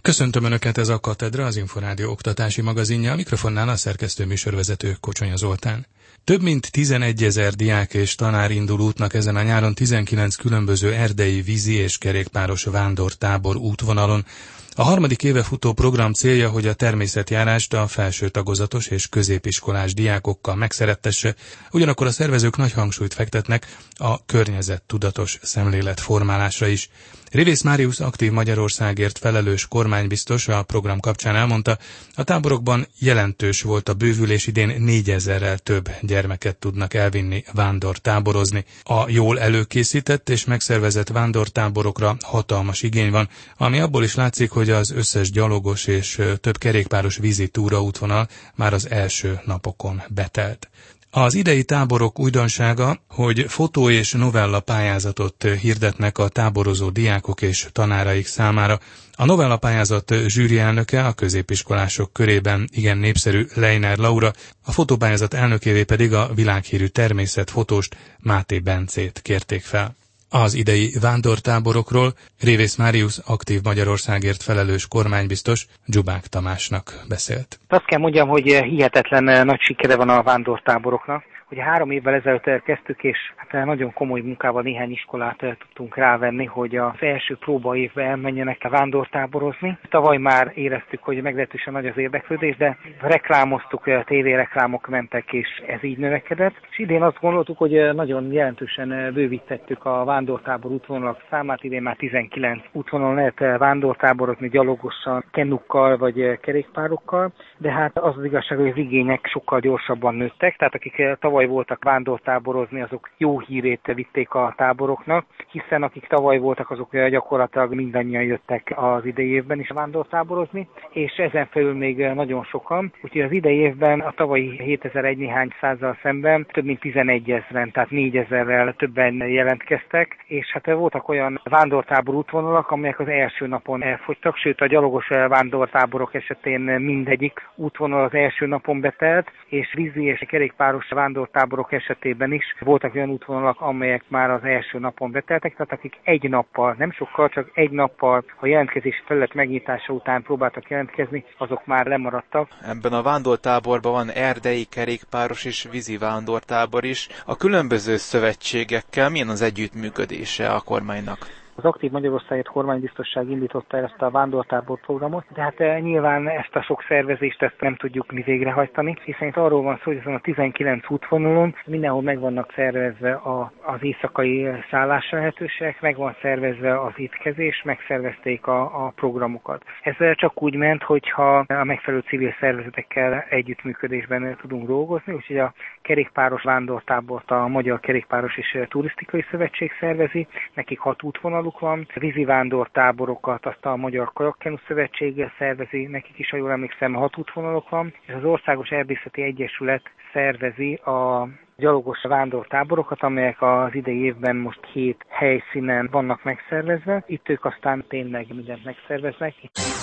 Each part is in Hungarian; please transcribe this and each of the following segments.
Köszöntöm Önöket, ez a Katedra, az Inforádió oktatási magazinja, a mikrofonnál a szerkesztő műsorvezető Kocsonya Zoltán. Több mint 11 000 diák és tanár indul útnak ezen a nyáron 19 különböző erdei, vízi és kerékpáros vándortábor útvonalon. A harmadik éve futó program célja, hogy a természetjárást a felső tagozatos és középiskolás diákokkal megszerettesse, ugyanakkor a szervezők nagy hangsúlyt fektetnek a környezettudatos szemléletformálásra is. Révész Máriusz aktív Magyarországért felelős kormánybiztos a program kapcsán elmondta, a táborokban jelentős volt a bővülés, idén 4000-rel több gyermeket tudnak elvinni vándortáborozni. A jól előkészített és megszervezett vándortáborokra hatalmas igény van, ami abból is látszik, hogy az összes gyalogos és több kerékpáros vízi túraútvonal már az első napokon betelt. Az idei táborok újdonsága, hogy fotó- és novella pályázatot hirdetnek a táborozó diákok és tanáraik számára. A novella pályázat zsűrielnöke, a középiskolások körében igen népszerű Leiner Laura, a fotópályázat elnökévé pedig a világhírű természetfotóst, Máté Bencét kérték fel. Az idei vándortáborokról Révész Máriusz aktív Magyarországért felelős kormánybiztos Dzsubák Tamásnak beszélt. Azt kell mondjam, hogy hihetetlen nagy sikere van a vándortáboroknak. Ugye 3 évvel ezelőtt kezdtük, és hát nagyon komoly munkával néhány iskolát tudtunk rávenni, hogy az első próbaévben elmenjenek vándortáborozni. Tavaly már éreztük, hogy meglehetősen nagy az érdeklődés, de reklámoztuk, tévéreklámok mentek, és ez így növekedett. És idén azt gondoltuk, hogy nagyon jelentősen bővítettük a vándortábor útvonalak számát. Idén már 19 útvonalon lehet vándortáborozni gyalogosan, kenukkal vagy kerékpárokkal, de hát az az igazság, hogy az igények sokkal gyorsabban nőttek, tehát akik tavaly voltak vándortáborozni, azok jó hírét vitték a táboroknak, hiszen akik tavaly voltak, azok gyakorlatilag mindannyian jöttek az idei évben is vándortáborozni, és ezen felül még nagyon sokan. Úgyhogy az idei évben a tavalyi 7001 néhány százzal szemben több mint 11 000-en, tehát 4000-rel többen jelentkeztek, és hát voltak olyan vándortábor útvonalak, amelyek az első napon elfogytak, sőt a gyalogos vándortáborok esetén mindegyik útvonal az első napon betelt, és vízi és kerékpáros vándortáborok esetében is voltak olyan útvonalak, amelyek már az első napon beteltek, tehát akik egy nappal, nem sokkal, csak egy nappal a jelentkezési felület megnyitása után próbáltak jelentkezni, azok már lemaradtak. Ebben a vándortáborban van erdei, kerékpáros és vízi vándortábor is. A különböző szövetségekkel milyen az együttműködése a kormánynak? Az aktív Magyarországért kormánybiztosság indította ezt a vándortábor programot, de hát nyilván ezt a sok szervezést nem tudjuk mi végrehajtani, hiszen itt arról van szó, hogy ezen a 19 útvonalon mindenhol meg vannak szervezve az éjszakai szállás lehetőségek, meg van szervezve az étkezés, megszervezték a programokat. Ez csak úgy ment, hogyha a megfelelő civil szervezetekkel együttműködésben tudunk dolgozni, úgyhogy a kerékpáros vándortábort a Magyar Kerékpáros és Turisztikai Szövetség szervezi, nekik 6 útvonal van. A vízi vándortáborokat azt a Magyar Kajakkenu Szövetség szervezi, nekik is, ha jól emlékszem, 6 útvonalok van, és az Országos Erdészeti Egyesület szervezi a gyalogos vándortáborokat, amelyek az idei évben most 7 helyszínen vannak megszervezve. Itt ők aztán tényleg mindent megszerveznek.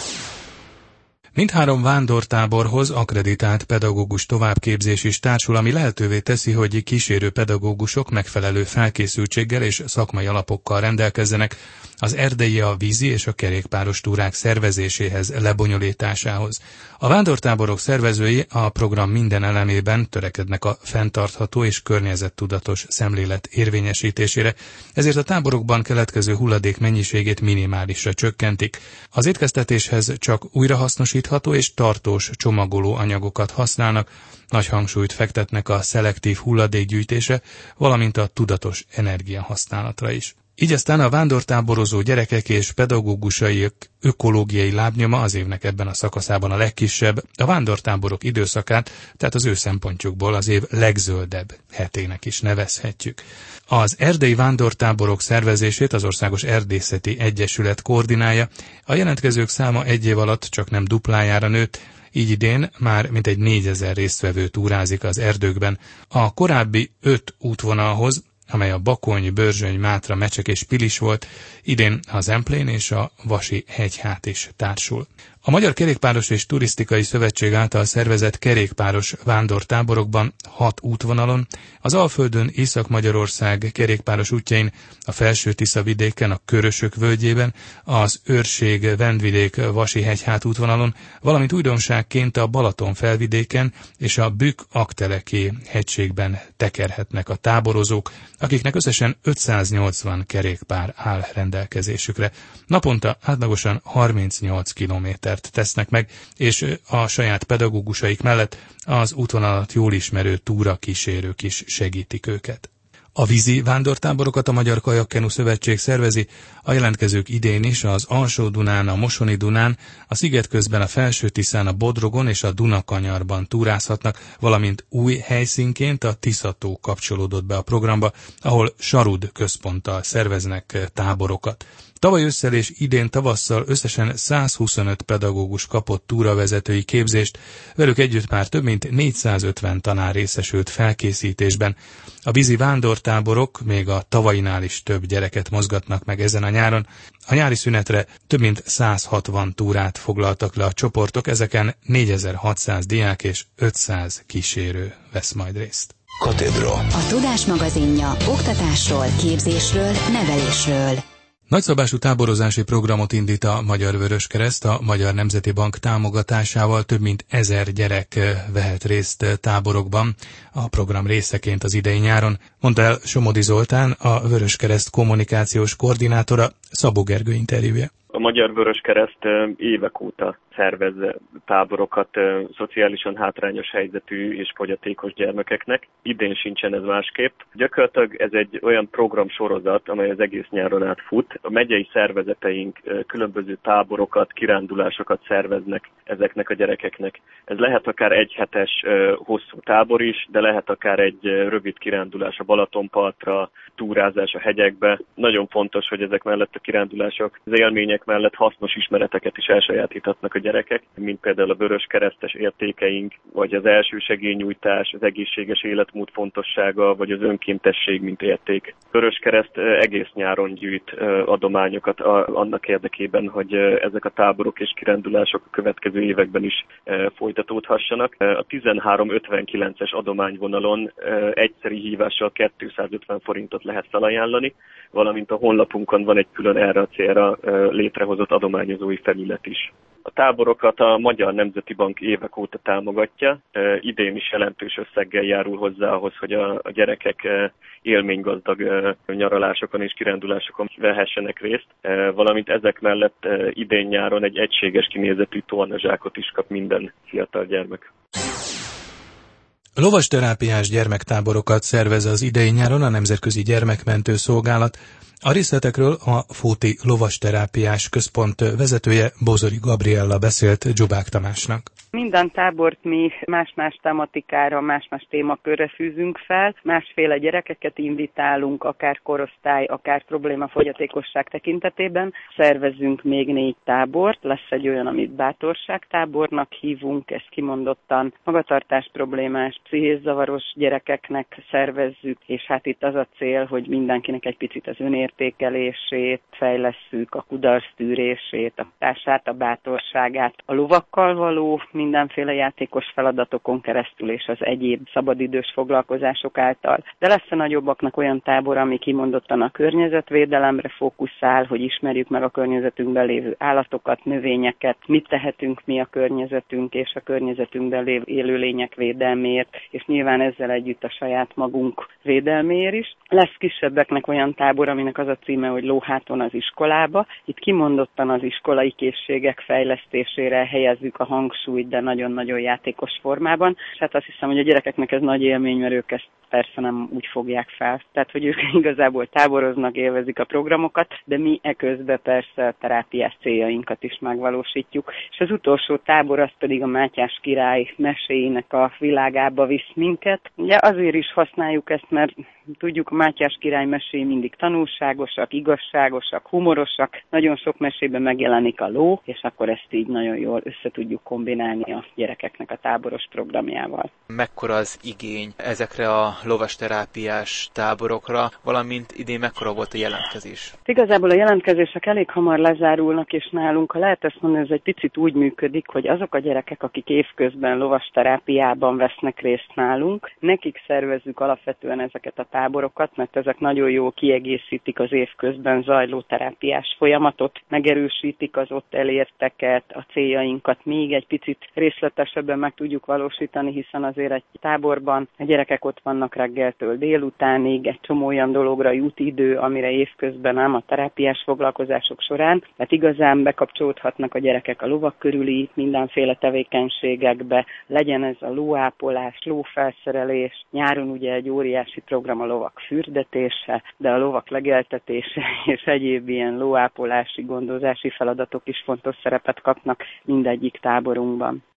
Mindhárom vándortáborhoz akkreditált pedagógus továbbképzés is társul, ami lehetővé teszi, hogy kísérő pedagógusok megfelelő felkészültséggel és szakmai alapokkal rendelkezzenek az erdei, a vízi és a kerékpáros túrák szervezéséhez, lebonyolításához. A vándortáborok szervezői a program minden elemében törekednek a fenntartható és környezettudatos szemlélet érvényesítésére, ezért a táborokban keletkező hulladék mennyiségét minimálisra csökkentik. Az étkeztetéshez csak újrahasznosítható és tartós csomagoló anyagokat használnak, nagy hangsúlyt fektetnek a szelektív hulladékgyűjtése, valamint a tudatos energiahasználatra is. Így aztán a vándortáborozó gyerekek és pedagógusaik ökológiai lábnyoma az évnek ebben a szakaszában a legkisebb, a vándortáborok időszakát, tehát az ő szempontjukból az év legzöldebb hetének is nevezhetjük. Az erdei vándortáborok szervezését az Országos Erdészeti Egyesület koordinálja, a jelentkezők száma egy év alatt csak nem duplájára nőtt, így idén már mintegy 4000 résztvevő túrázik az erdőkben. A korábbi 5 útvonalhoz, amely a Bakony, Börzsöny, Mátra, Mecsek és Pilis volt, idén a Zemplén és a Vasi hegyhát is társul. A Magyar Kerékpáros és Turisztikai Szövetség által szervezett kerékpáros vándortáborokban 6 útvonalon, az Alföldön, Észak-Magyarország kerékpáros útjain, a Felső-Tisza vidéken, a Körösök völgyében, az Őrség-Vendvidék-Vasi-hegyhát útvonalon, valamint újdonságként a Balaton felvidéken és a Bükk-Aggteleki hegységben tekerhetnek a táborozók, akiknek összesen 580 kerékpár áll rendelkezésükre. Naponta átlagosan 38 kilométert tesznek meg, és a saját pedagógusaik mellett az útvonalat jól ismerő túrakísérők is segítik őket. A vízi vándortáborokat a Magyar Kajakkenu Szövetség szervezi, a jelentkezők idén is az Alsó-Dunán, a Mosoni Dunán, a Szigetközben, a Felső-Tiszán, a Bodrogon és a Dunakanyarban túrázhatnak, valamint új helyszínként a Tisza-tó kapcsolódott be a programba, ahol Sarud központtal szerveznek táborokat. Tavaly ősszel és idén tavasszal összesen 125 pedagógus kapott túravezetői képzést, velük együtt már több mint 450 tanár részesült felkészítésben. A vízi vándortáborok még a tavainál is több gyereket mozgatnak meg ezen a nyáron. A nyári szünetre több mint 160 túrát foglaltak le a csoportok, ezeken 4600 diák és 500 kísérő vesz majd részt. Katedra. A Tudás magazinja oktatásról, képzésről, nevelésről. Nagyszabású táborozási programot indít a Magyar Vöröskereszt, a Magyar Nemzeti Bank támogatásával több mint 1000 gyerek vehet részt táborokban a program részeként az idei nyáron, mondta el Somodi Zoltán, a Vöröskereszt kommunikációs koordinátora, Szabó Gergő interjúja. A Magyar Vöröskereszt évek óta szervez táborokat szociálisan hátrányos helyzetű és fogyatékos gyermekeknek. Idén sincsen ez másképp. Gyakorlatilag ez egy olyan programsorozat, amely az egész nyáron át fut. A megyei szervezeteink különböző táborokat, kirándulásokat szerveznek ezeknek a gyerekeknek. Ez lehet akár egy hetes hosszú tábor is, de lehet akár egy rövid kirándulás a Balatonpartra, túrázás a hegyekbe. Nagyon fontos, hogy ezek mellett a kirándulások, az élmények mellett hasznos ismereteket is elsajátíthatnak a gyerekek, mint például a vöröskeresztes értékeink, vagy az elsősegélynyújtás, az egészséges életmód fontossága, vagy az önkéntesség, mint érték. Vöröskereszt egész nyáron gyűjt adományokat annak érdekében, hogy ezek a táborok és kirándulások a következő években is folytatódhassanak. A 1359-es adományvonalon egyszeri hívással 250 forintot lehet felajánlani, valamint a honlapunkon van egy külön erre a célra létrehozott adományozói felület is. A táborokat a Magyar Nemzeti Bank évek óta támogatja, idén is jelentős összeggel járul hozzá ahhoz, hogy a gyerekek élménygazdag nyaralásokon és kirándulásokon vehessenek részt, valamint ezek mellett idén nyáron egy egységes kinézetű tornazsákot is kap minden fiatal gyermek. Lovasterápiás gyermektáborokat szervez az idei nyáron a Nemzetközi Gyermekmentő Szolgálat. A részletekről a Fóti Lovasterápiás Központ vezetője, Bozori Gabriella beszélt Dzsubák Tamásnak. Minden tábort mi más-más tematikára, más-más témakörre fűzünk fel, másféle gyerekeket invitálunk, akár korosztály, akár problémafogyatékosság tekintetében. Szervezünk még 4 tábort, lesz egy olyan, amit bátorságtábornak hívunk, ezt kimondottan magatartás problémás, pszichés-zavaros gyerekeknek szervezzük, és hát itt az a cél, hogy mindenkinek egy picit az önértékelését fejlesszük, a kudarctűrését, a társát, a bátorságát, a lovakkal való mindenféle játékos feladatokon keresztül és az egyéb szabadidős foglalkozások által. De lesz a nagyobbaknak olyan tábor, ami kimondottan a környezetvédelemre fókuszál, hogy ismerjük meg a környezetünkben lévő állatokat, növényeket, mit tehetünk mi a környezetünk és a környezetünkben lévő élőlények védelméért, és nyilván ezzel együtt a saját magunk védelméért is. Lesz kisebbeknek olyan tábor, aminek az a címe, hogy Lóháton az iskolába. Itt kimondottan az iskolai készségek fejlesztésére helyezzük a hangsúlyt, de nagyon-nagyon játékos formában. És hát azt hiszem, hogy a gyerekeknek ez nagy élmény, mert ők ezt persze nem úgy fogják fel. Tehát, hogy ők igazából táboroznak, élvezik a programokat, de mi eközben persze a terápiás céljainkat is megvalósítjuk. És az utolsó tábor az pedig a Mátyás király meséinek a világába visz minket. Ugye azért is használjuk ezt, mert Tudjuk, a Mátyás király meséi mindig tanulságosak, igazságosak, humorosak. Nagyon sok mesében megjelenik a ló, és akkor ezt így nagyon jól össze tudjuk kombinálni a gyerekeknek a táboros programjával. Mekkora az igény ezekre a lovasterápiás táborokra, valamint idén mekkora volt a jelentkezés? Igazából a jelentkezések elég hamar lezárulnak, és nálunk, ha lehet ezt mondani, ez egy picit úgy működik, hogy azok a gyerekek, akik évközben lovasterápiában vesznek részt nálunk, nekik szervezzük alapvetően ezeket a táborokat, mert ezek nagyon jól kiegészítik az évközben zajló terápiás folyamatot, megerősítik az ott elérteket, a céljainkat még egy picit részletesebben meg tudjuk valósítani, hiszen azért egy táborban a gyerekek ott vannak reggeltől délutánig, egy csomó olyan dologra jut idő, amire évközben nem a terápiás foglalkozások során, tehát igazán bekapcsolódhatnak a gyerekek a lovak körüli mindenféle tevékenységekbe, legyen ez a lóápolás, lófelszerelés, nyáron ugye egy óriási program a lovak fürdetése, de a lovak legeltetése és egyéb ilyen lóápolási, gondozási feladatok is fontos szerepet kapnak mindegyik táborunkban.